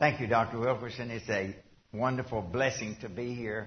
Thank you, Dr. Wilkerson. It's a wonderful blessing to be here.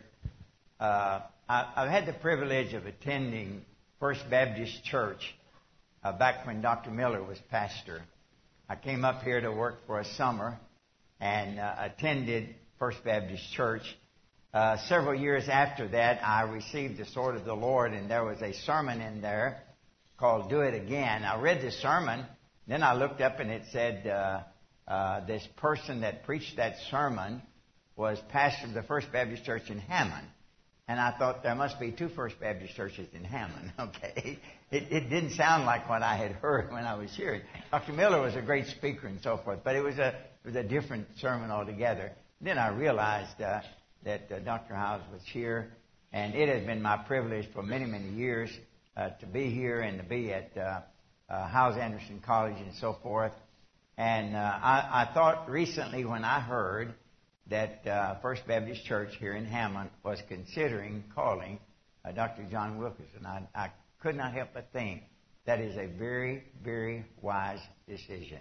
I've had the privilege of attending First Baptist Church back when Dr. Miller was pastor. I came up here to work for a summer and attended First Baptist Church. Several years after that, I received the sword of the Lord, and there was a sermon in there called Do It Again. I read the sermon, then I looked up and it said this person that preached that sermon was pastor of the First Baptist Church in Hammond. And I thought there must be two First Baptist churches in Hammond. Okay, it didn't sound like what I had heard when I was here. Dr. Miller was a great speaker and so forth, but it was a different sermon altogether. Then I realized that Dr. Howes was here, and it has been my privilege for many, many years to be here and to be at Howes Anderson College and so forth. And I thought recently when I heard that First Baptist Church here in Hammond was considering calling Dr. John Wilkerson, I could not help but think that is a very, very wise decision.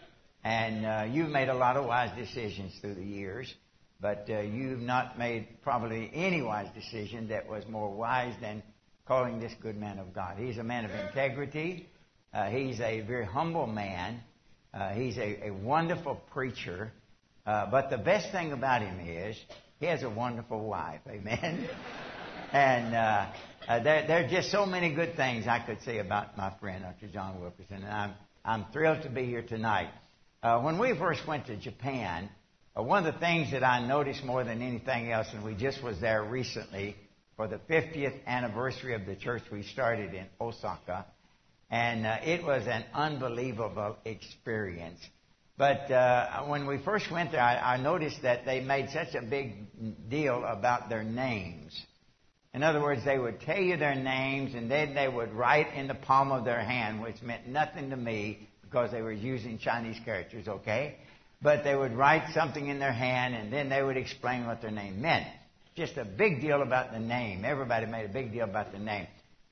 And you've made a lot of wise decisions through the years, but you've not made probably any wise decision that was more wise than calling this good man of God. He's a man of integrity. He's a very humble man. He's a wonderful preacher. But the best thing about him is he has a wonderful wife. Amen. And there are just so many good things I could say about my friend, Dr. John Wilkerson. And I'm thrilled to be here tonight. When we first went to Japan, one of the things that I noticed more than anything else, and we just was there recently for the 50th anniversary of the church we started in Osaka, and it was an unbelievable experience. But when we first went there, I noticed that they made such a big deal about their names. In other words, they would tell you their names, and then they would write in the palm of their hand, which meant nothing to me because they were using Chinese characters, okay? But they would write something in their hand, and then they would explain what their name meant. Just a big deal about the name. Everybody made a big deal about the name.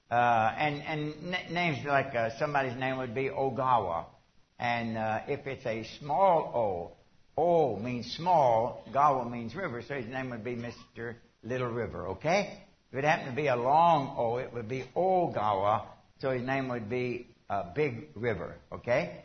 Names like somebody's name would be Ogawa. And if it's a small O means small, Gawa means river, so his name would be Mr. Little River, okay? If it happened to be a long O, it would be Ogawa, so his name would be Big River, okay?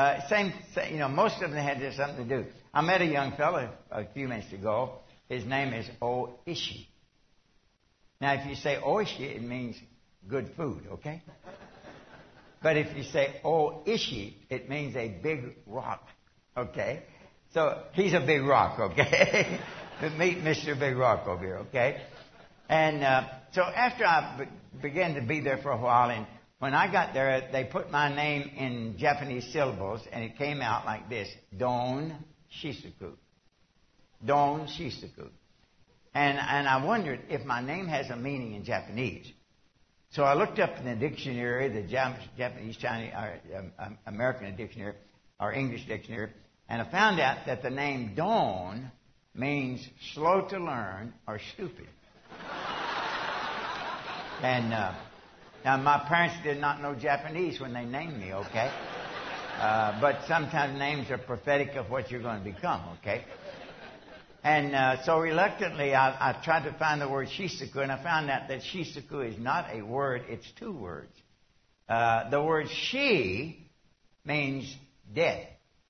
Most of them had something to do. I met a young fellow a few minutes ago. His name is Oishi. Now, if you say Oishi, it means good food, okay? But if you say Oishi, it means a big rock, okay? So he's a big rock, okay? Meet Mr. Big Rock over here, okay? And so after I began to be there for a while, and when I got there, they put my name in Japanese syllables, and it came out like this: Don Shisaku. Don Shisaku. And I wondered if my name has a meaning in Japanese. So I looked up in the dictionary, the Japanese, Chinese, American dictionary, or English dictionary, and I found out that the name Don means slow to learn or stupid. And now my parents did not know Japanese when they named me, okay? But sometimes names are prophetic of what you're going to become, okay? And so reluctantly, I tried to find the word Shisaku, and I found out that Shisaku is not a word, it's two words. The word Shi means death.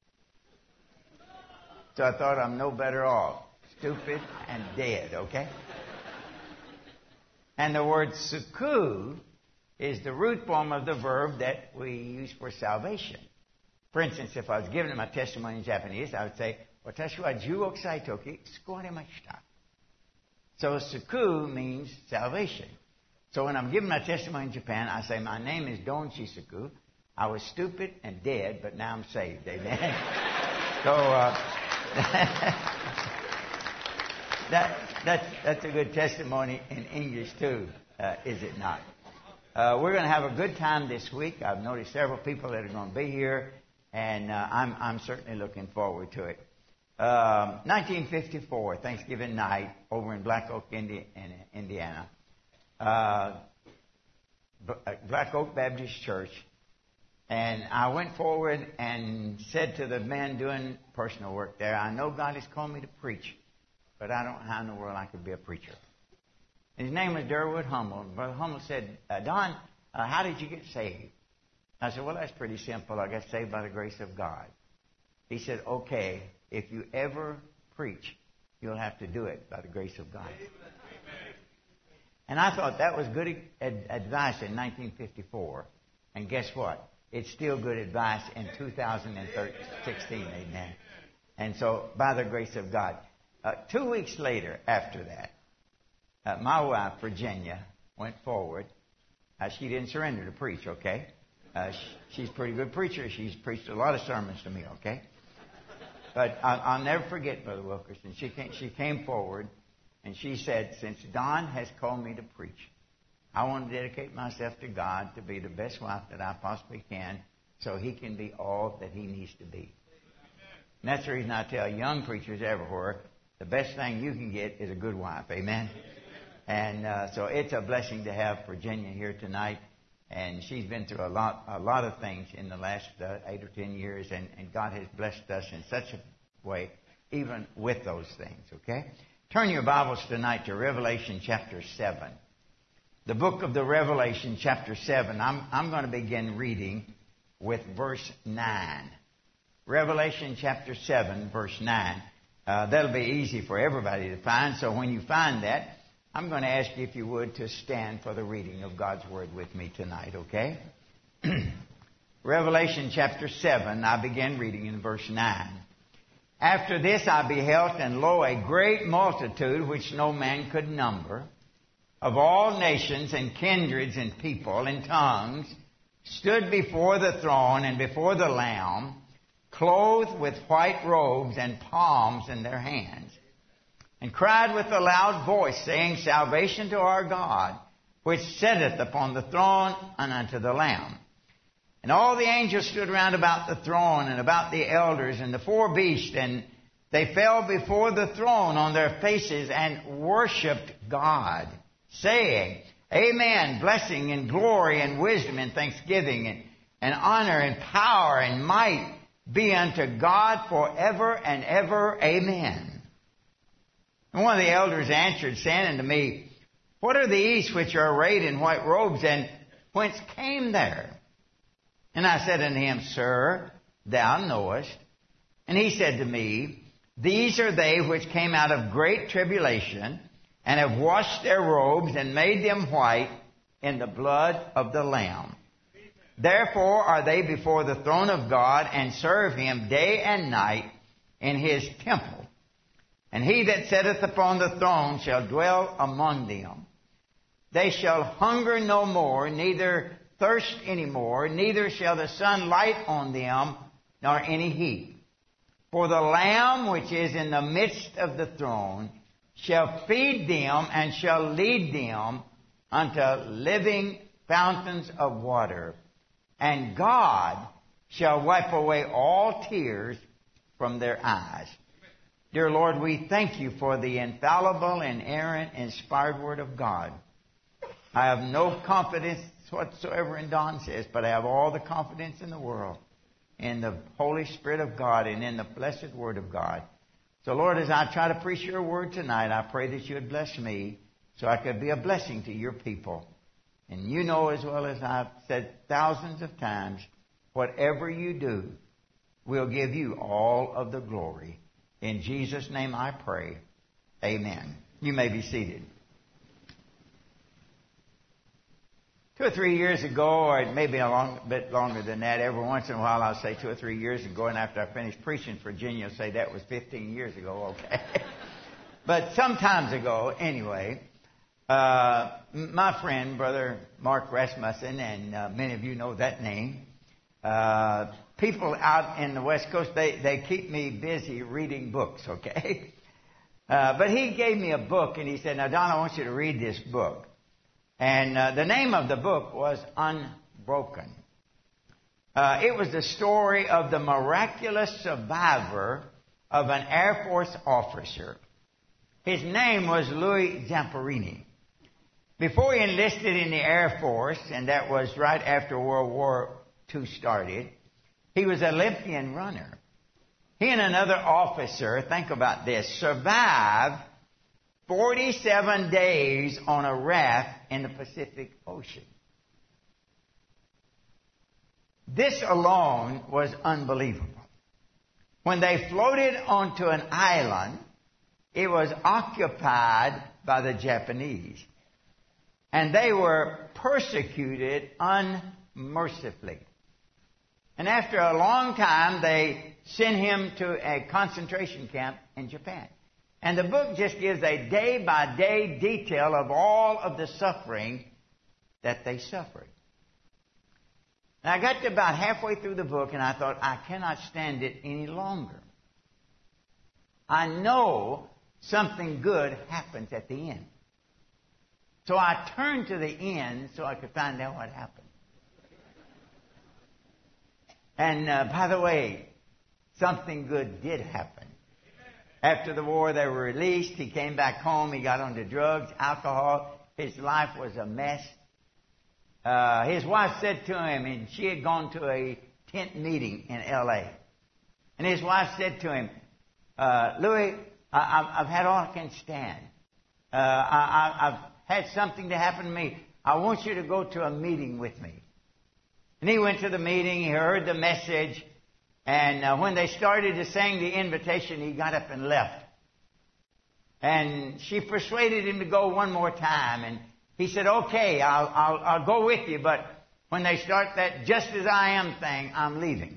So I thought I'm no better off. Stupid and dead, okay? And the word Suku is the root form of the verb that we use for salvation. For instance, if I was giving my testimony in Japanese, I would say, Watashi wa 16 歳 toki tsukuwaremashita. So Suku means salvation. So when I'm giving my testimony in Japan, I say, my name is Don Shisaku. I was stupid and dead, but now I'm saved. Amen. So that's a good testimony in English too, is it not? We're going to have a good time this week. I've noticed several people that are going to be here, and I'm certainly looking forward to it. 1954, Thanksgiving night, over in Black Oak, Indiana. Black Oak Baptist Church And I went forward and said to the man doing personal work there, I know God has called me to preach, but I don't know how in the world I could be a preacher. And his name was Durwood Hummel. Brother Hummel said, Don, how did you get saved? I said, well, that's pretty simple. I got saved by the grace of God. He said, okay, if you ever preach, you'll have to do it by the grace of God. And I thought that was good advice in 1954. And guess what? It's still good advice in 2016, amen. And so, by the grace of God. 2 weeks later, after that, my wife, Virginia, went forward. She didn't surrender to preach, okay? She's a pretty good preacher. She's preached a lot of sermons to me, okay? But I'll never forget, Brother Wilkerson. She came forward, and she said, since Don has called me to preach, I want to dedicate myself to God to be the best wife that I possibly can so He can be all that He needs to be. And that's the reason I tell young preachers everywhere, the best thing you can get is a good wife. Amen? And so it's a blessing to have Virginia here tonight. And she's been through a lot of things in the last 8 or 10 years. And God has blessed us in such a way, even with those things. Okay? Turn your Bibles tonight to Revelation chapter 7. The book of the Revelation, chapter 7. I'm going to begin reading with verse 9. Revelation chapter 7, verse 9. That'll be easy for everybody to find. So when you find that, I'm going to ask you, if you would, to stand for the reading of God's Word with me tonight, okay? Revelation chapter 7, I begin reading in verse 9. After this I beheld, and lo, a great multitude which no man could number, of all nations and kindreds and people and tongues, stood before the throne and before the Lamb, clothed with white robes and palms in their hands, and cried with a loud voice, saying, Salvation to our God, which sitteth upon the throne and unto the Lamb. And all the angels stood round about the throne and about the elders and the four beasts, and they fell before the throne on their faces and worshipped God, saying, Amen, blessing and glory and wisdom and thanksgiving and honor and power and might be unto God forever and ever. Amen. And one of the elders answered, saying unto me, What are these which are arrayed in white robes, and whence came they? And I said unto him, Sir, thou knowest. And he said to me, These are they which came out of great tribulation, and have washed their robes and made them white in the blood of the Lamb. Therefore are they before the throne of God, and serve Him day and night in His temple. And He that sitteth upon the throne shall dwell among them. They shall hunger no more, neither thirst any more, neither shall the sun light on them, nor any heat. For the Lamb which is in the midst of the throne shall feed them and shall lead them unto living fountains of water. And God shall wipe away all tears from their eyes. Dear Lord, we thank You for the infallible, inerrant, inspired Word of God. I have no confidence whatsoever in Don says, but I have all the confidence in the world in the Holy Spirit of God and in the blessed Word of God. So, Lord, as I try to preach Your Word tonight, I pray that You would bless me so I could be a blessing to Your people. And You know as well as I've said thousands of times, whatever You do, we'll give You all of the glory. In Jesus' name I pray. Amen. You may be seated. 2 or 3 years ago, or maybe a bit longer than that, every once in a while I'll say 2 or 3 years ago, and after I finish preaching, Virginia will say that was 15 years ago, okay? But sometimes ago, anyway, my friend, Brother Mark Rasmussen, and many of you know that name, people out in the West Coast, they keep me busy reading books, okay? But he gave me a book, and he said, Now, Don, I want you to read this book. And the name of the book was Unbroken. It was the story of the miraculous survivor of an Air Force officer. His name was Louis Zamperini. Before he enlisted in the Air Force, and that was right after World War II started. He was an Olympian runner. He and another officer, think about this, survived 47 days on a raft in the Pacific Ocean. This alone was unbelievable. When they floated onto an island, it was occupied by the Japanese. And they were persecuted unmercifully. And after a long time, they sent him to a concentration camp in Japan. And the book just gives a day-by-day detail of all of the suffering that they suffered. And I got to about halfway through the book, and I thought, I cannot stand it any longer. I know something good happens at the end. So I turned to the end so I could find out what happened. And by the way, something good did happen. After the war, they were released. He came back home. He got onto drugs, alcohol. His life was a mess. His wife said to him, and she had gone to a tent meeting in L.A. And his wife said to him, Louis, I've had all I can stand. I've had something to happen to me. I want you to go to a meeting with me. And he went to the meeting. He heard the message. And when they started to sing the invitation, he got up and left. And she persuaded him to go one more time. And he said, okay, I'll go with you. But when they start that just as I am thing, I'm leaving.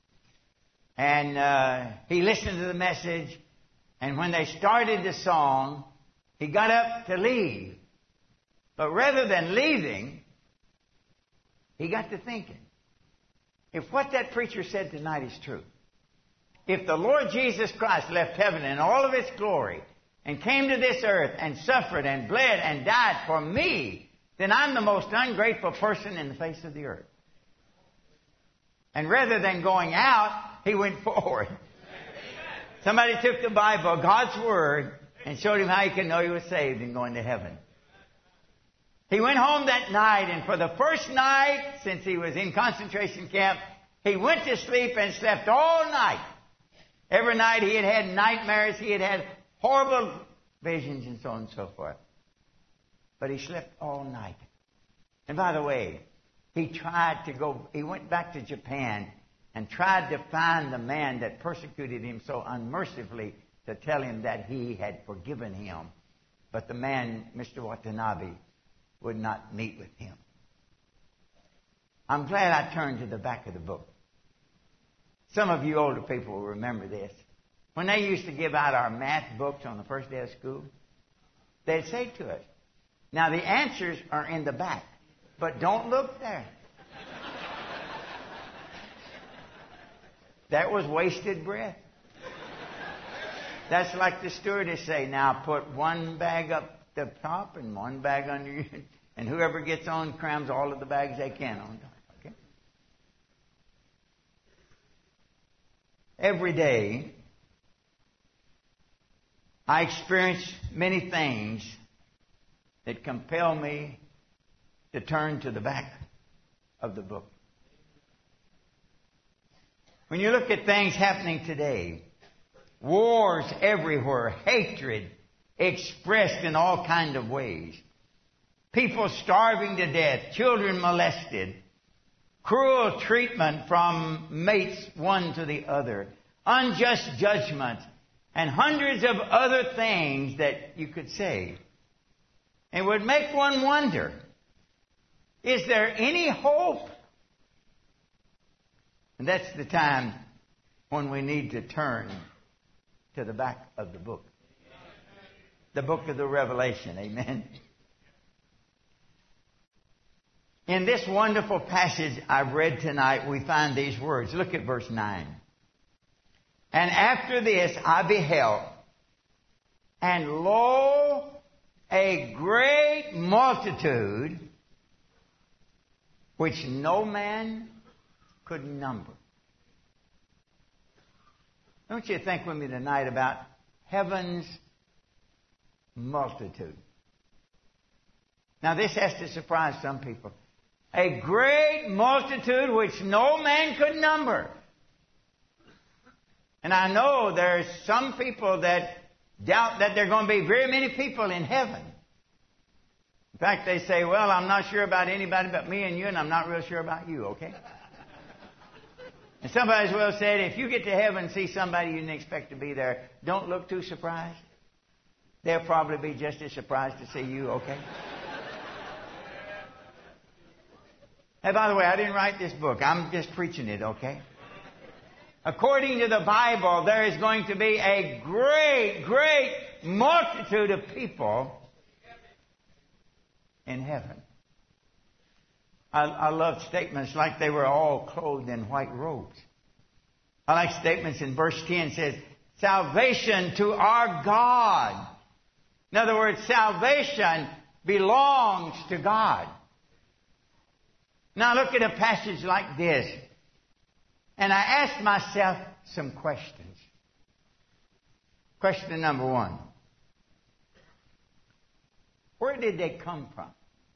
And he listened to the message. And when they started the song, he got up to leave. But rather than leaving, he got to thinking, if what that preacher said tonight is true, if the Lord Jesus Christ left heaven in all of its glory and came to this earth and suffered and bled and died for me, then I'm the most ungrateful person in the face of the earth. And rather than going out, he went forward. Somebody took the Bible, God's Word, and showed him how he could know he was saved and going to heaven. He went home that night, and for the first night since he was in concentration camp, he went to sleep and slept all night. Every night he had had nightmares, he had had horrible visions and so on and so forth. But he slept all night. And by the way, he went back to Japan and tried to find the man that persecuted him so unmercifully to tell him that he had forgiven him. But the man, Mr. Watanabe, would not meet with him. I'm glad I turned to the back of the book. Some of you older people will remember this. When they used to give out our math books on the first day of school, they'd say to us, now the answers are in the back, but don't look there. That was wasted breath. That's like the stewardess say, now put one bag up the top and one bag under you, and whoever gets on crams all of the bags they can on top. Okay? Every day, I experience many things that compel me to turn to the back of the book. When you look at things happening today, wars everywhere, hatred expressed in all kinds of ways, people starving to death, children molested, cruel treatment from mates one to the other, unjust judgments, and hundreds of other things that you could say. It would make one wonder, is there any hope? And that's the time when we need to turn to the back of the book. The book of the Revelation. Amen. In this wonderful passage I've read tonight, we find these words. Look at verse 9. And after this I beheld, and lo, a great multitude, which no man could number. Don't you think with me tonight about heaven's multitude? Now this has to surprise some people. A great multitude which no man could number. And I know there's some people that doubt that there are going to be very many people in heaven. In fact, they say, well, I'm not sure about anybody but me and you, and I'm not real sure about you, okay? And somebody's well said, if you get to heaven and see somebody you didn't expect to be there, don't look too surprised. They'll probably be just as surprised to see you, okay? Hey, by the way, I didn't write this book. I'm just preaching it, okay? According to the Bible, there is going to be a great, great multitude of people in heaven. I love statements like they were all clothed in white robes. I like statements in verse 10 says, salvation to our God. In other words, salvation belongs to God. Now look at a passage like this. And I asked myself some questions. Question number 1. Where did they come from?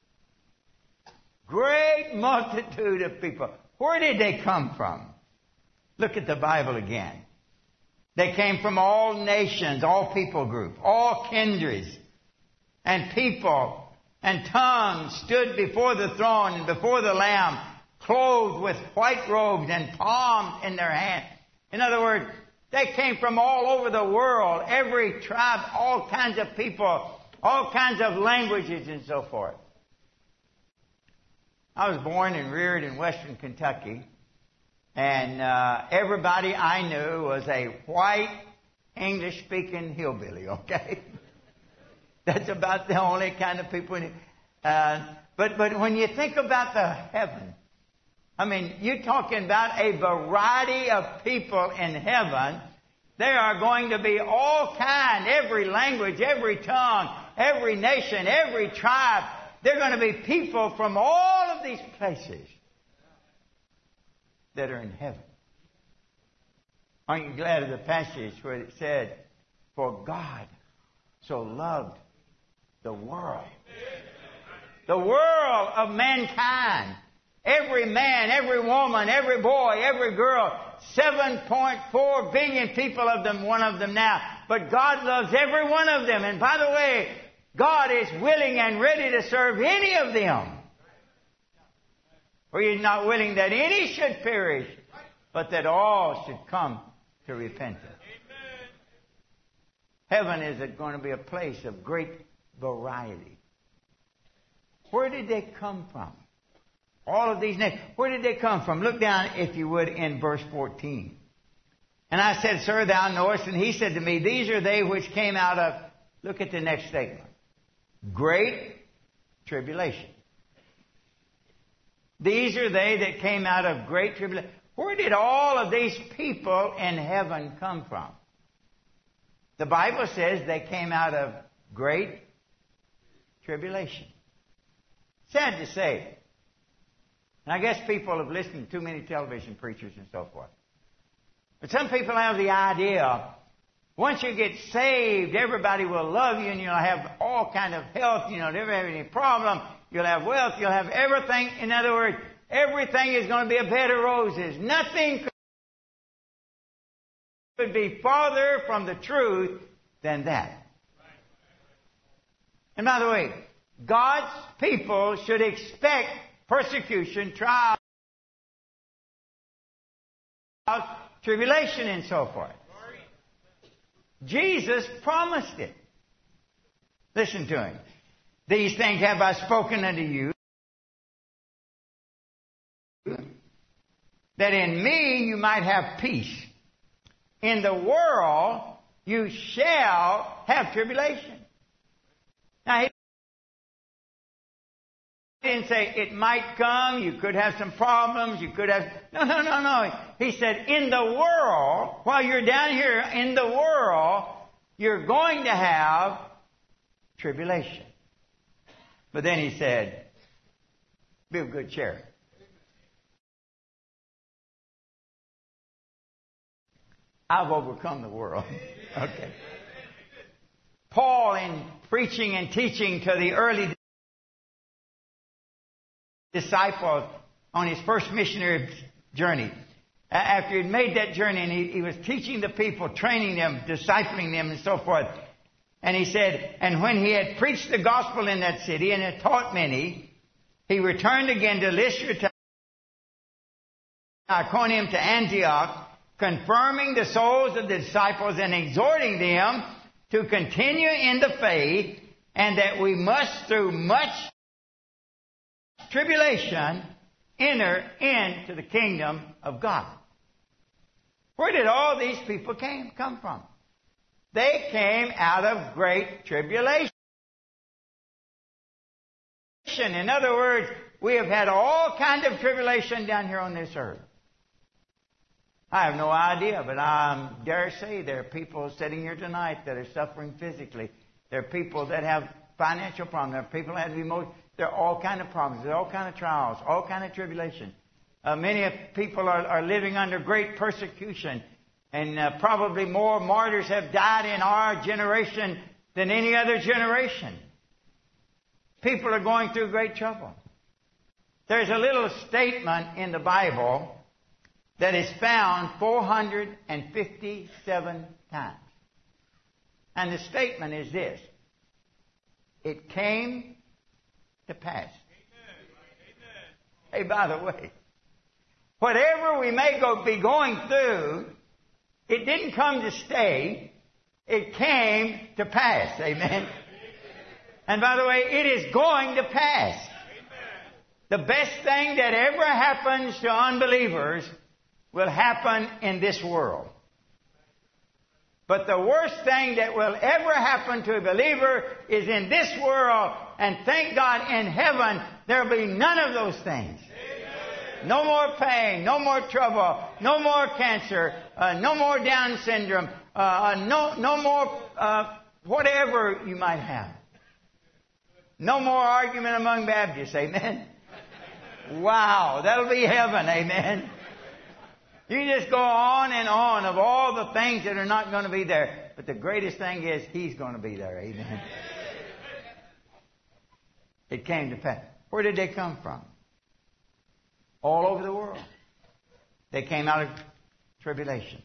Great multitude of people. Where did they come from? Look at the Bible again. They came from all nations, all people groups, all kindreds, and people and tongues stood before the throne and before the Lamb, clothed with white robes and palms in their hands. In other words, they came from all over the world, every tribe, all kinds of people, all kinds of languages and so forth. I was born and reared in western Kentucky, and everybody I knew was a white, English-speaking hillbilly, okay? That's about the only kind of people. But when you think about the heaven, I mean, you're talking about a variety of people in heaven. There are going to be all kinds, every language, every tongue, every nation, every tribe. There are going to be people from all of these places that are in heaven. Aren't you glad of the passage where it said, for God so loved the world of mankind, every man, every woman, every boy, every girl, 7.4 billion people of them, one of them now. But God loves every one of them. And by the way, God is willing and ready to serve any of them. For He is not willing that any should perish, but that all should come to repentance. Heaven is going to be a place of great variety. Where did they come from? All of these names. Where did they come from? Look down, if you would, in verse 14. And I said, Sir, thou knowest. And he said to me, these are they which came out of, look at the next statement, great tribulation. These are they that came out of great tribulation. Where did all of these people in heaven come from? The Bible says they came out of great tribulation. Sad to say. And I guess people have listened to too many television preachers and so forth. But some people have the idea, once you get saved, everybody will love you and you'll have all kind of health. You know, never have any problem. You'll have wealth. You'll have everything. In other words, everything is going to be a bed of roses. Nothing could be farther from the truth than that. And by the way, God's people should expect persecution, trials, tribulation, and so forth. Jesus promised it. Listen to Him. These things have I spoken unto you, that in me you might have peace. In the world you shall have tribulation. Now, He didn't say it might come, you could have some problems, you could have... No. He said, in the world, while you're down here in the world, you're going to have tribulation. But then He said, be of good cheer. I've overcome the world. Okay. Paul, in preaching and teaching to the early disciples on his first missionary journey. After he had made that journey and he was teaching the people, training them, discipling them and so forth. And he said, and when he had preached the gospel in that city and had taught many, he returned again to Lystra, to Iconium, to Antioch, confirming the souls of the disciples and exhorting them to continue in the faith, and that we must through much tribulation enter into the kingdom of God. Where did all these people come from? They came out of great tribulation. In other words, we have had all kinds of tribulation down here on this earth. I have no idea, but I dare say there are people sitting here tonight that are suffering physically. There are people that have financial problems. There are people that have emotional. There are all kinds of problems. There are all kinds of trials, all kinds of tribulation. Many people are living under great persecution. And probably more martyrs have died in our generation than any other generation. People are going through great trouble. There's a little statement in the Bible that is found 457 times. And the statement is this: it came to pass. Hey, by the way, whatever we may be going through, it didn't come to stay. It came to pass. Amen. And by the way, it is going to pass. The best thing that ever happens to unbelievers will happen in this world. But the worst thing that will ever happen to a believer is in this world. And thank God, in heaven, there will be none of those things. No more pain, no more trouble, no more cancer, no more Down syndrome, no more whatever you might have. No more argument among Baptists, amen? Wow, that'll be heaven, amen? You just go on and on of all the things that are not going to be there. But the greatest thing is He's going to be there, amen? It came to pass. Where did they come from? All over the world. They came out of tribulation.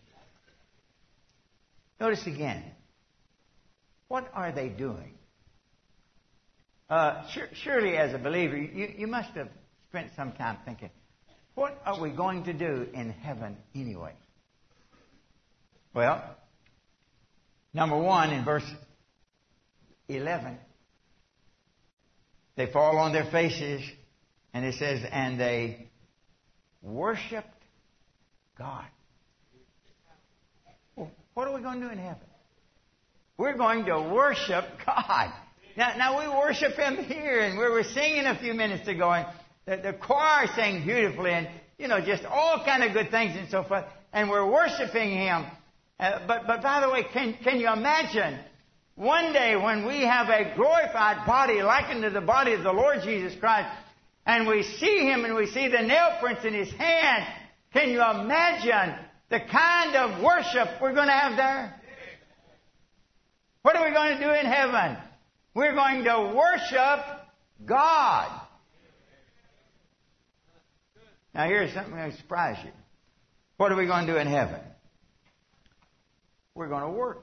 Notice again. What are they doing? Surely as a believer, you must have spent some time thinking, what are we going to do in heaven anyway? Well, number one, in verse 11, they fall on their faces, and it says, and they worshipped God. Well, what are we going to do in heaven? We're going to worship God. Now we worship Him here, and we were singing a few minutes ago, and the choir sang beautifully, and just all kind of good things and so forth, and we're worshiping Him. But by the way, can you imagine one day when we have a glorified body likened to the body of the Lord Jesus Christ, and we see Him and we see the nail prints in His hand? Can you imagine the kind of worship we're going to have there? What are we going to do in heaven? We're going to worship God. Now here's something that will surprise you. What are we going to do in heaven? We're going to work.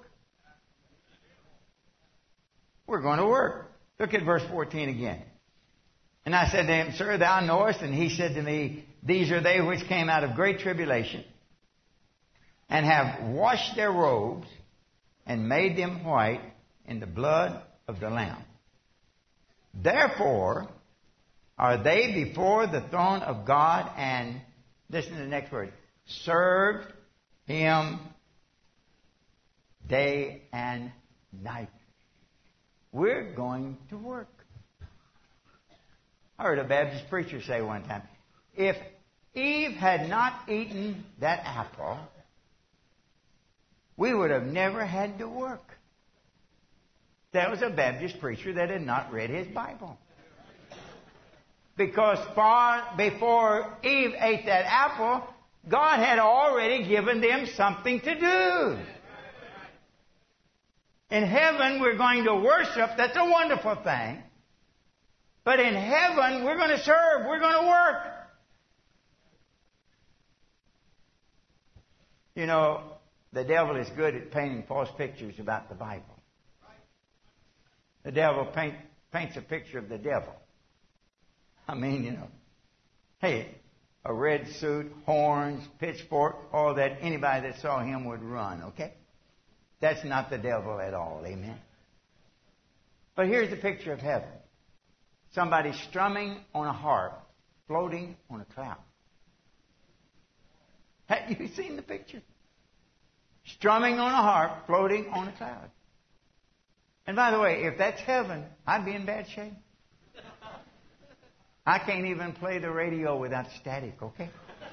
We're going to work. Look at verse 14 again. And I said to him, Sir, thou knowest. And he said to me, These are they which came out of great tribulation, and have washed their robes, and made them white in the blood of the Lamb. Therefore are they before the throne of God, and, listen to the next word, served Him day and night. We're going to work. I heard a Baptist preacher say one time, if Eve had not eaten that apple, we would have never had to work. That was a Baptist preacher that had not read his Bible. Because far before Eve ate that apple, God had already given them something to do. In heaven, we're going to worship. That's a wonderful thing. But in heaven, we're going to serve. We're going to work. You know, the devil is good at painting false pictures about the Bible. The devil paints a picture of the devil. I mean, you know, hey, a red suit, horns, pitchfork, all that. Anybody that saw him would run, okay? That's not the devil at all, amen? But here's the picture of heaven. Somebody strumming on a harp, floating on a cloud. Have you seen the picture? Strumming on a harp, floating on a cloud. And by the way, if that's heaven, I'd be in bad shape. I can't even play the radio without static, okay?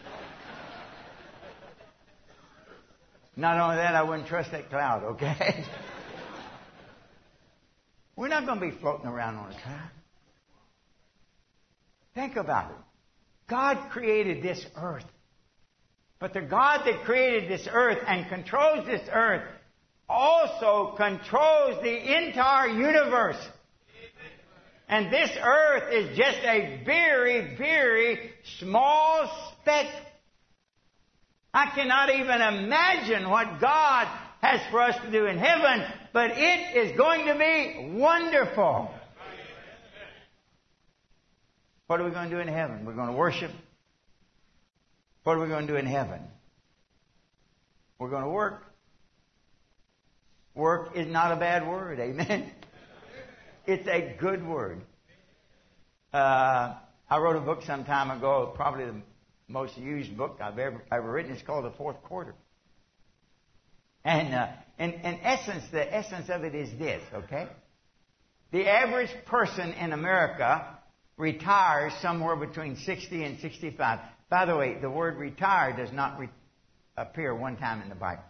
Not only that, I wouldn't trust that cloud, okay? We're not going to be floating around on a cloud. Think about it. God created this earth. But the God that created this earth and controls this earth also controls the entire universe. And this earth is just a very, very small speck. I cannot even imagine what God has for us to do in heaven, but it is going to be wonderful. What are we going to do in heaven? We're going to worship. What are we going to do in heaven? We're going to work. Work is not a bad word, amen? It's a good word. I wrote a book some time ago, probably the most used book I've ever written. It's called The Fourth Quarter. And in essence, the essence of it is this, okay? The average person in America retires somewhere between 60 and 65. By the way, the word retire does not appear one time in the Bible.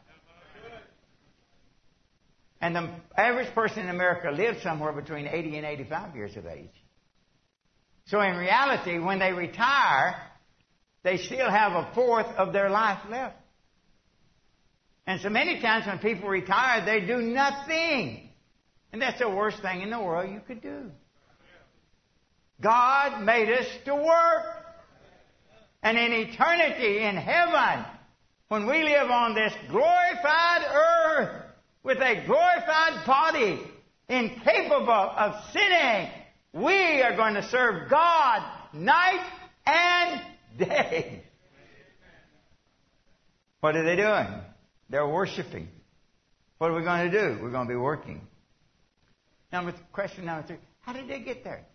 And the average person in America lives somewhere between 80 and 85 years of age. So in reality, when they retire, they still have a fourth of their life left. And so many times when people retire, they do nothing. And that's the worst thing in the world you could do. God made us to work. And in eternity, in heaven, when we live on this glorified earth, with a glorified body, incapable of sinning, we are going to serve God night and day. What are they doing? They're worshiping. What are we going to do? We're going to be working. Question number 3. How did they get there?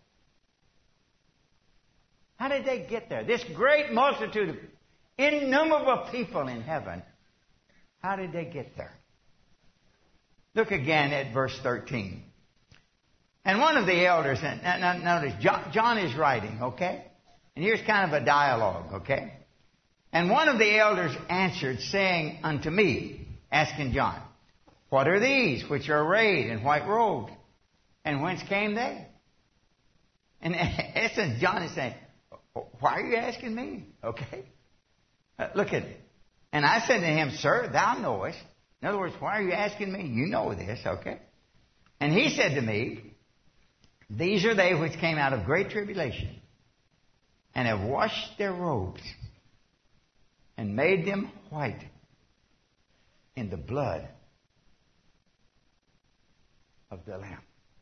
How did they get there? This great multitude of innumerable people in heaven. How did they get there? Look again at verse 13. And one of the elders, and notice, John is writing, okay? And here's kind of a dialogue, okay? And one of the elders answered, saying unto me, asking John, what are these which are arrayed in white robes? And whence came they? In essence, John is saying, why are you asking me? Okay? Look at it. And I said to him, sir, thou knowest. In other words, why are you asking me? You know this, okay? And he said to me, these are they which came out of great tribulation and have washed their robes and made them white in the blood of the Lamb.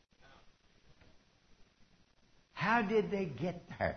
How did they get there?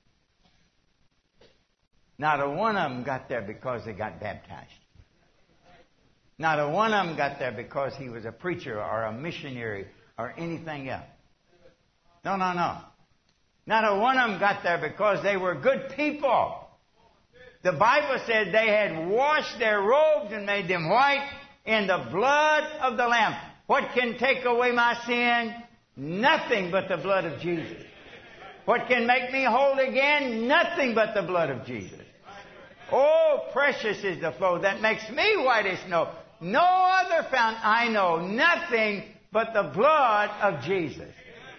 Not a one of them got there because they got baptized. Not a one of them got there because he was a preacher or a missionary or anything else. No. Not a one of them got there because they were good people. The Bible said they had washed their robes and made them white in the blood of the Lamb. What can take away my sin? Nothing but the blood of Jesus. What can make me whole again? Nothing but the blood of Jesus. Oh, precious is the flow that makes me white as snow. No other fount I know. Nothing but the blood of Jesus.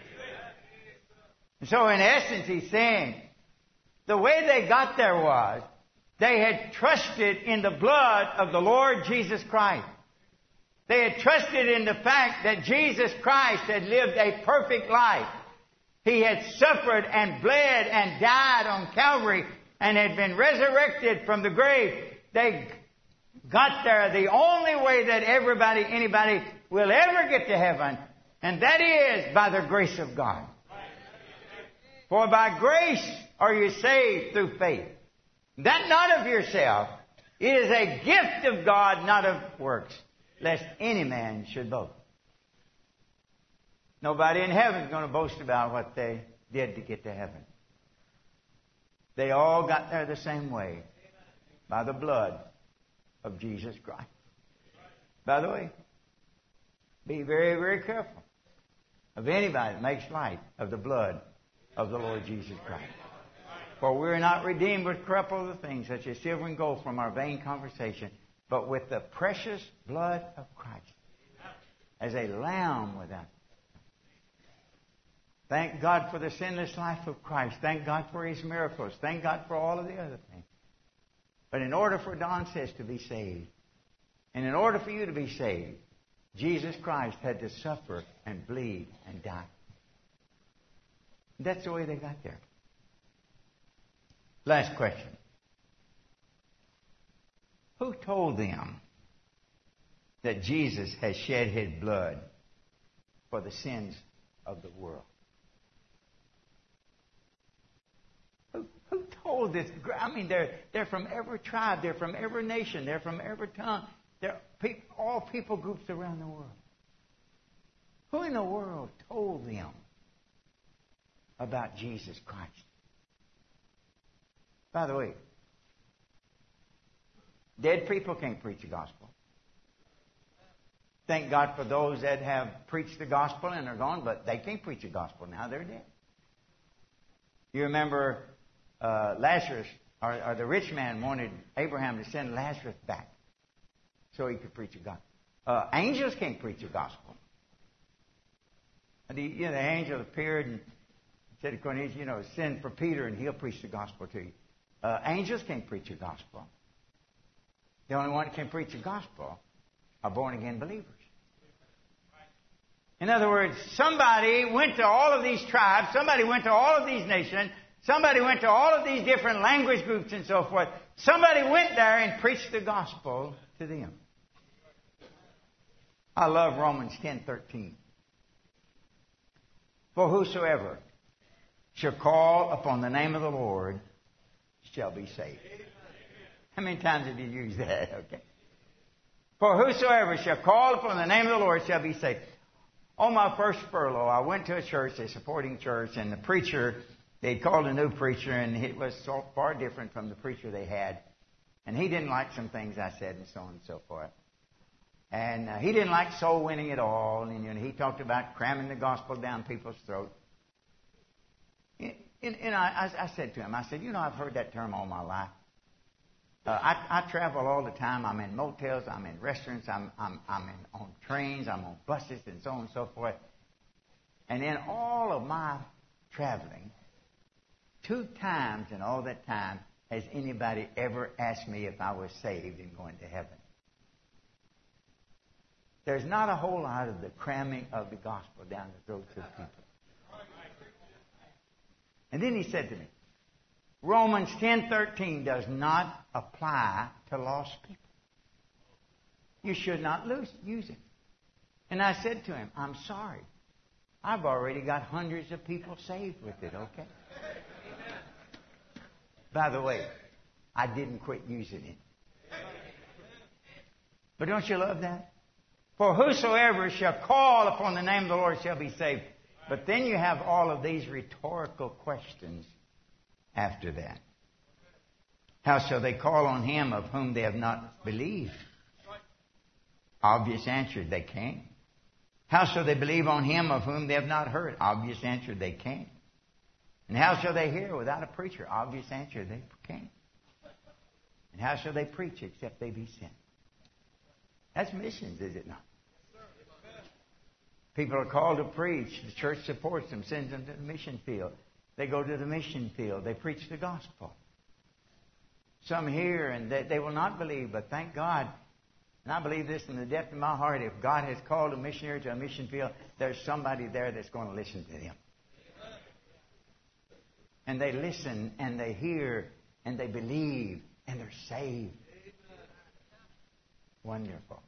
So in essence, he's saying, the way they got there was, they had trusted in the blood of the Lord Jesus Christ. They had trusted in the fact that Jesus Christ had lived a perfect life. He had suffered and bled and died on Calvary and had been resurrected from the grave. They got there the only way that anybody will ever get to heaven, and that is by the grace of God. For by grace are you saved through faith. That not of yourself. It is a gift of God, not of works, lest any man should boast. Nobody in heaven is going to boast about what they did to get to heaven. They all got there the same way, by the blood of Jesus Christ. By the way, be very, very careful of anybody that makes light of the blood of the Lord Jesus Christ. For we are not redeemed with corruptible things, such as silver and gold, from our vain conversation, but with the precious blood of Christ, as a lamb without. Thank God for the sinless life of Christ. Thank God for His miracles. Thank God for all of the other things. But in order for Don says to be saved, and in order for you to be saved, Jesus Christ had to suffer and bleed and die. That's the way they got there. Last question. Who told them that Jesus has shed His blood for the sins of the world? Who told this? I mean, they're from every tribe. They're from every nation. They're from every tongue. They're all people groups around the world. Who in the world told them about Jesus Christ? By the way, dead people can't preach the gospel. Thank God for those that have preached the gospel and are gone, but they can't preach the gospel now. They're dead. You remember Lazarus, or the rich man wanted Abraham to send Lazarus back so he could preach the gospel. Angels can't preach the gospel. And the angel appeared and said to Cornelius, send for Peter and he'll preach the gospel to you. Angels can't preach the gospel. The only one that can preach the gospel are born-again believers. In other words, somebody went to all of these tribes, somebody went to all of these nations, somebody went to all of these different language groups and so forth. Somebody went there and preached the gospel to them. I love Romans 10:13. For whosoever shall call upon the name of the Lord shall be saved. How many times have you used that? Okay. For whosoever shall call upon the name of the Lord shall be saved. On my first furlough, I went to a church, a supporting church, and the preacher, they called a new preacher, and it was so far different from the preacher they had. And he didn't like some things I said and so on and so forth. And he didn't like soul winning at all. And he talked about cramming the gospel down people's throats. I said to him, I've heard that term all my life. I travel all the time. I'm in motels. I'm in restaurants. I'm on trains. I'm on buses and so on and so forth. And in all of my traveling, 2 times in all that time has anybody ever asked me if I was saved and going to heaven. There's not a whole lot of the cramming of the gospel down the throats of people. And then he said to me, Romans 10:13 does not apply to lost people. You should not use it. And I said to him, I'm sorry. I've already got hundreds of people saved with it, okay? By the way, I didn't quit using it. But don't you love that? For whosoever shall call upon the name of the Lord shall be saved. But then you have all of these rhetorical questions after that. How shall they call on Him of whom they have not believed? Obvious answer, they can't. How shall they believe on Him of whom they have not heard? Obvious answer, they can't. And how shall they hear without a preacher? Obvious answer, they can't. And how shall they preach except they be sent? That's missions, is it not? People are called to preach. The church supports them, sends them to the mission field. They go to the mission field. They preach the gospel. Some hear and they will not believe, but thank God. And I believe this in the depth of my heart. If God has called a missionary to a mission field, there's somebody there that's going to listen to them. and they listen, and they hear, and they believe, and they're saved. Wonderful.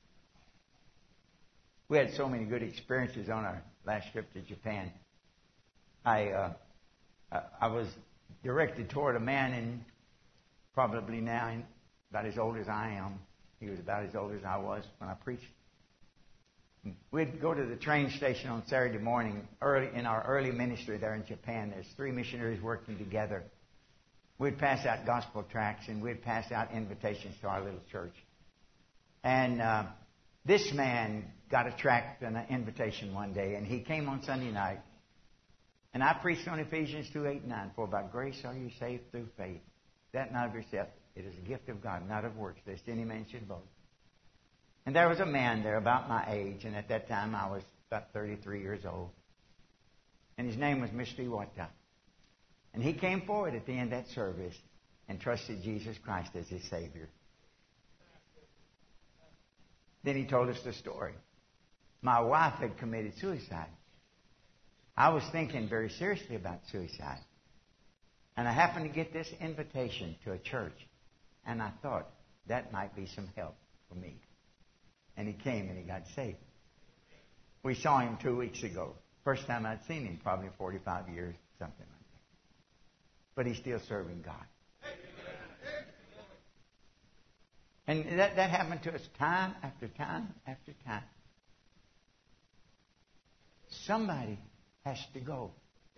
We had so many good experiences on our last trip to Japan. I was directed toward a man in probably now about as old as I am. He was about as old as I was when I preached. We'd go to the train station on Saturday morning, early in our early ministry there in Japan. There's 3 missionaries working together. We'd pass out gospel tracts, and we'd pass out invitations to our little church. And this man got a tract and an invitation one day, and he came on Sunday night. And I preached on Ephesians 2:8-9. For by grace are you saved through faith. That not of yourself. It is a gift of God, not of works, lest any man should boast. And there was a man there about my age, and at that time I was about 33 years old. And his name was Mr. Iwata. And he came forward at the end of that service and trusted Jesus Christ as his Savior. Then he told us the story. My wife had committed suicide. I was thinking very seriously about suicide. And I happened to get this invitation to a church. And I thought, that might be some help for me. And he came and he got saved. We saw him 2 weeks ago. First time I'd seen him, probably 45 years, something like that. But he's still serving God. And that happened to us time after time after time. Somebody has to go.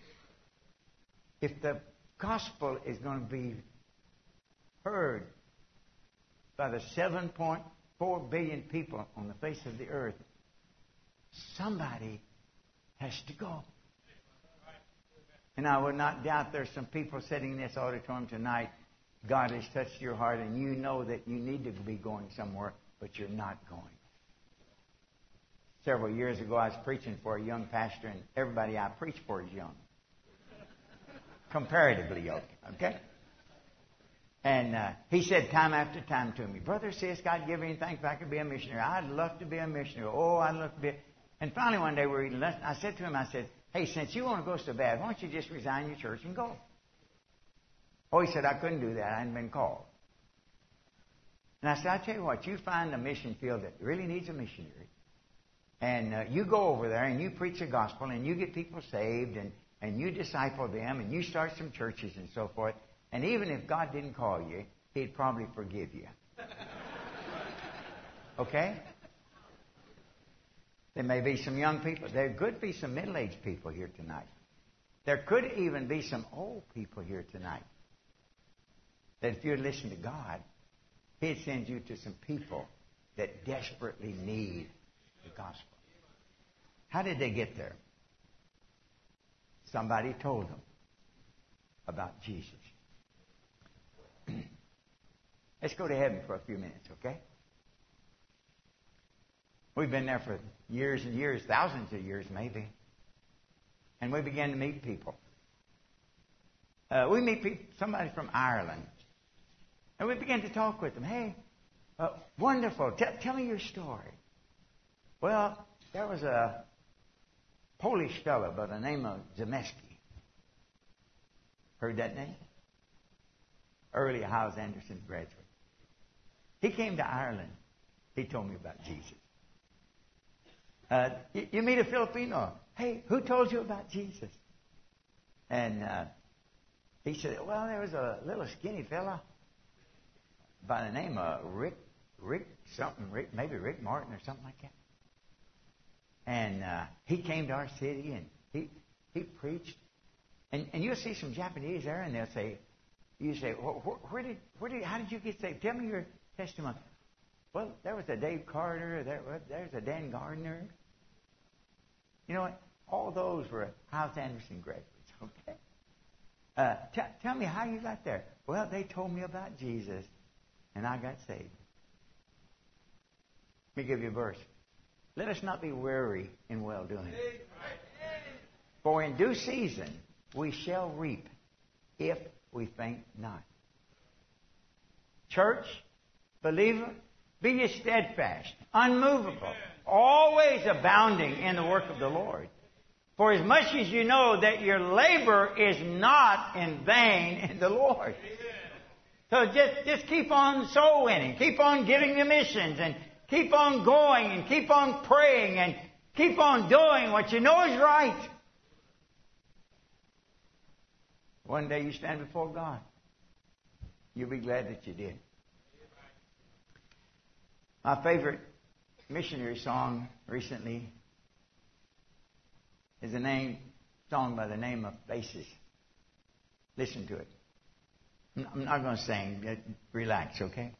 If the gospel is going to be heard by the 7.4 billion people on the face of the earth, somebody has to go. And I would not doubt there's some people sitting in this auditorium tonight. God has touched your heart, and you know that you need to be going somewhere, but you're not going. Several years ago, I was preaching for a young pastor, and everybody I preach for is young. Comparatively young, okay? And he said time after time to me, Brother Sis, God give me anything if I could be a missionary. I'd love to be a missionary. Oh, I'd love to be. And finally one day we were eating lunch. I said to him, hey, since you want to go so bad, why don't you just resign your church and go? Oh, he said, I couldn't do that. I hadn't been called. And I said, I tell you what, you find a mission field that really needs a missionary. And you go over there and you preach the gospel and you get people saved and you disciple them and you start some churches and so forth. And even if God didn't call you, He'd probably forgive you. Okay? There may be some young people. There could be some middle-aged people here tonight. There could even be some old people here tonight. That if you'd listen to God, He'd send you to some people that desperately need the gospel. How did they get there? Somebody told them about Jesus. Let's go to heaven for a few minutes, okay? We've been there for years and years, thousands of years maybe. And we began to meet people. We meet somebody from Ireland. And we began to talk with them. Hey, wonderful. Tell me your story. Well, there was a Polish fellow by the name of Zemeski. Heard that name? Early Hyles Anderson graduate. He came to Ireland. He told me about Jesus. You meet a Filipino. Hey, who told you about Jesus? And he said, well, there was a little skinny fella by the name of Rick, maybe Rick Martin or something like that. And he came to our city and he preached. And you'll see some Japanese there, and they'll say, well, how did you get saved? Tell me your testimony. Well, there was a Dave Carter. There's a Dan Gardner. You know what? All those were Hyles Anderson graduates, okay? Tell me how you got there. Well, they told me about Jesus, and I got saved. Let me give you a verse. Let us not be weary in well-doing. For in due season we shall reap if we faint not. Church, believer, be ye steadfast, unmovable, always abounding in the work of the Lord. For as much as you know that your labor is not in vain in the Lord. So just keep on soul winning. Keep on giving the missions and keep on going and keep on praying and keep on doing what you know is right. One day you stand before God. You'll be glad that you did. My favorite missionary song recently is a song by the name of Faces. Listen to it. I'm not going to sing. Relax, okay?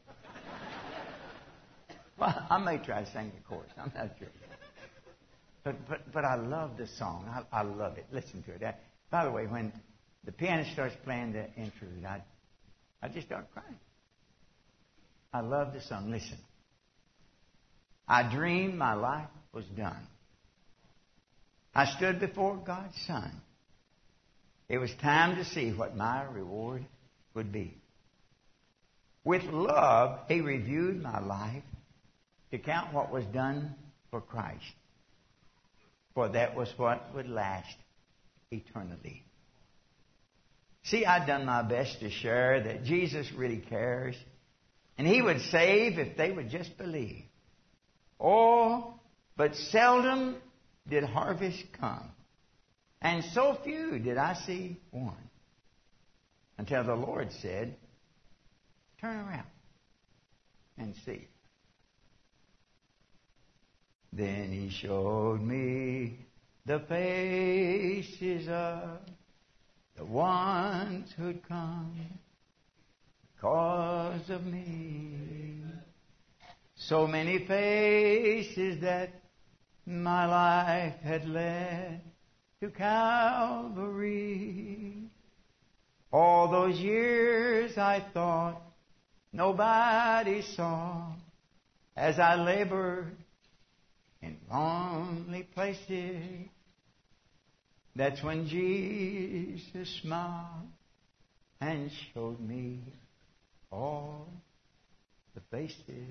Well, I may try to sing the chorus. I'm not sure. But I love the song. I love it. Listen to it. By the way, when the pianist starts playing the interlude, I just start crying. I love the song. Listen. I dreamed my life was done. I stood before God's Son. It was time to see what my reward would be. With love, He reviewed my life to count what was done for Christ. For that was what would last eternally. See, I'd done my best to share that Jesus really cares. And He would save if they would just believe. Oh, but seldom did harvest come. And so few did I see one. Until the Lord said, turn around and see. Then He showed me the faces of the ones who'd come because of me. So many faces that my life had led to Calvary. All those years I thought nobody saw as I labored in lonely places. That's when Jesus smiled and showed me all the faces.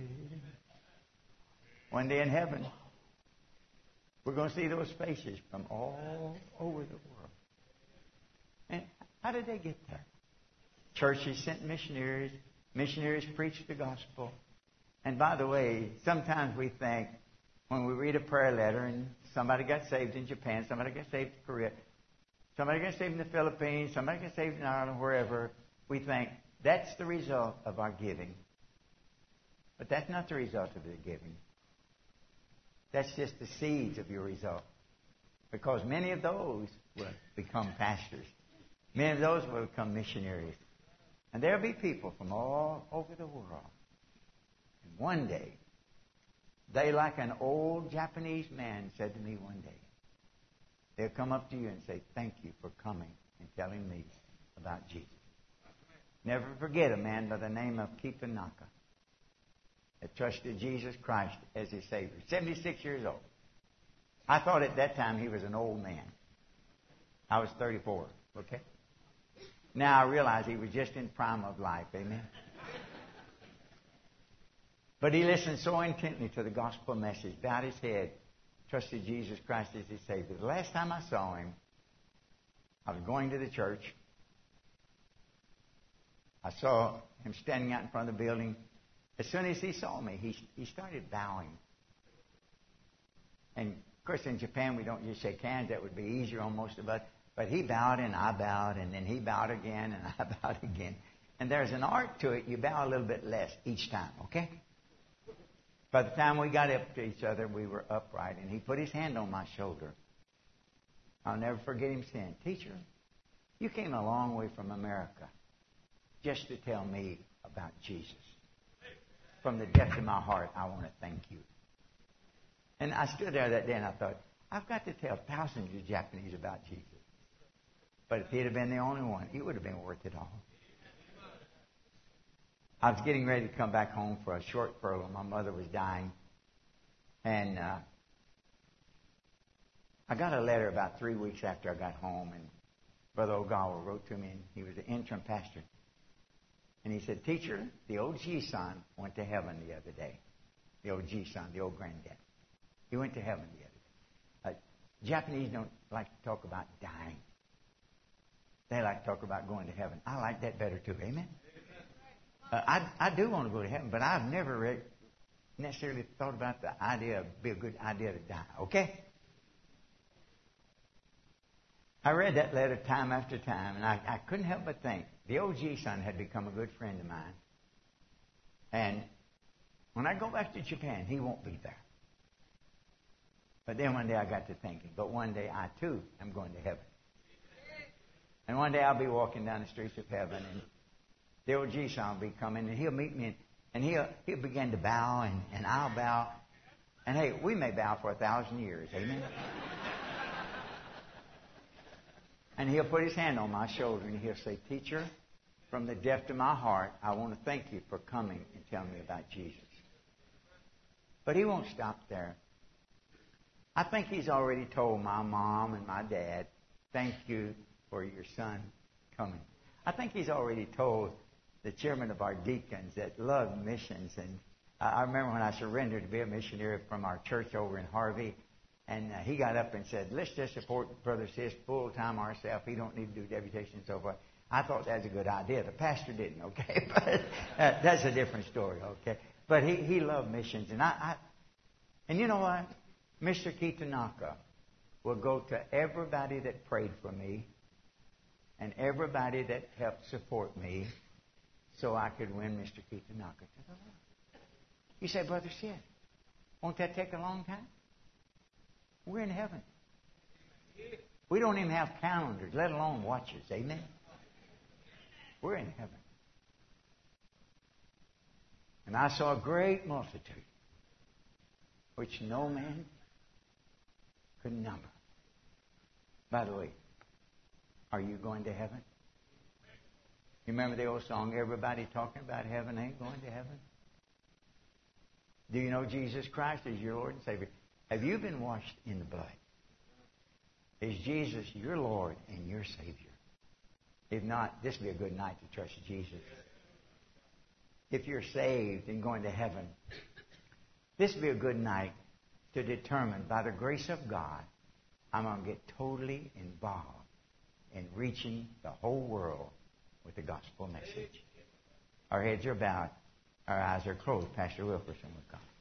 One day in heaven, we're going to see those faces from all over the world. And how did they get there? Churches sent missionaries. Missionaries preached the gospel. And by the way, sometimes we think when we read a prayer letter and somebody got saved in Japan, somebody got saved in Korea, somebody got saved in the Philippines, somebody got saved in Ireland, wherever, we think that's the result of our giving. But that's not the result of your giving. That's just the seeds of your result. Because many of those will become pastors. Many of those will become missionaries. And there'll be people from all over the world. And one day, they, like an old Japanese man said to me one day, they'll come up to you and say, thank you for coming and telling me about Jesus. Never forget a man by the name of Kitanaka that trusted Jesus Christ as his Savior. 76 years old. I thought at that time he was an old man. I was 34, okay? Now I realize he was just in prime of life, amen? But he listened so intently to the gospel message, bowed his head, trusted Jesus Christ as his Savior. The last time I saw him, I was going to the church. I saw him standing out in front of the building. As soon as he saw me, he started bowing. And, of course, in Japan, we don't just shake hands. That would be easier on most of us. But he bowed, and I bowed, and then he bowed again, and I bowed again. And there's an art to it. You bow a little bit less each time, okay? By the time we got up to each other, we were upright, and he put his hand on my shoulder. I'll never forget him saying, Teacher, you came a long way from America just to tell me about Jesus. From the depths of my heart, I want to thank you. And I stood there that day and I thought, I've got to tell thousands of Japanese about Jesus. But if he'd have been the only one, it would have been worth it all. I was getting ready to come back home for a short furlough. My mother was dying. And I got a letter about 3 weeks after I got home. And Brother Ogawa wrote to me, and he was the interim pastor. And he said, Teacher, the old G-son went to heaven the other day. The old G-son, the old granddad. He went to heaven the other day. Japanese don't like to talk about dying. They like to talk about going to heaven. I like that better too. Amen? I do want to go to heaven, but I've never necessarily thought about the idea, it'd be a good idea to die. Okay? I read that letter time after time, and I couldn't help but think the old G-son had become a good friend of mine. And when I go back to Japan, he won't be there. But then one day I got to thinking, but one day I too am going to heaven. And one day I'll be walking down the streets of heaven, and the old G-son will be coming, and he'll meet me, and he'll begin to bow, and I'll bow. And hey, we may bow for 1,000 years. Amen? And he'll put his hand on my shoulder, and he'll say, Teacher, from the depth of my heart, I want to thank you for coming and telling me about Jesus. But he won't stop there. I think he's already told my mom and my dad, thank you for your son coming. I think he's already told the chairman of our deacons that loved missions. And I remember when I surrendered to be a missionary from our church over in Harvey, and he got up and said, let's just support Brother Sis full-time ourselves. He don't need to do deputation and so forth. I thought that was a good idea. The pastor didn't, okay? But that's a different story, okay? But he loved missions. And you know what? Mr. Kitanaka will go to everybody that prayed for me and everybody that helped support me so I could win Mr. Kitanaka to the Lord. You say, Brother Sid, won't that take a long time? We're in heaven. We don't even have calendars, let alone watches. Amen? We're in heaven. And I saw a great multitude, which no man could number. By the way, are you going to heaven? You remember the old song, everybody talking about heaven ain't going to heaven? Do you know Jesus Christ is your Lord and Savior? Have you been washed in the blood? Is Jesus your Lord and your Savior? If not, this would be a good night to trust Jesus. If you're saved and going to heaven, this would be a good night to determine, by the grace of God, I'm going to get totally involved in reaching the whole world with the gospel message. Our heads are bowed. Our eyes are closed. Pastor Wilkerson will come.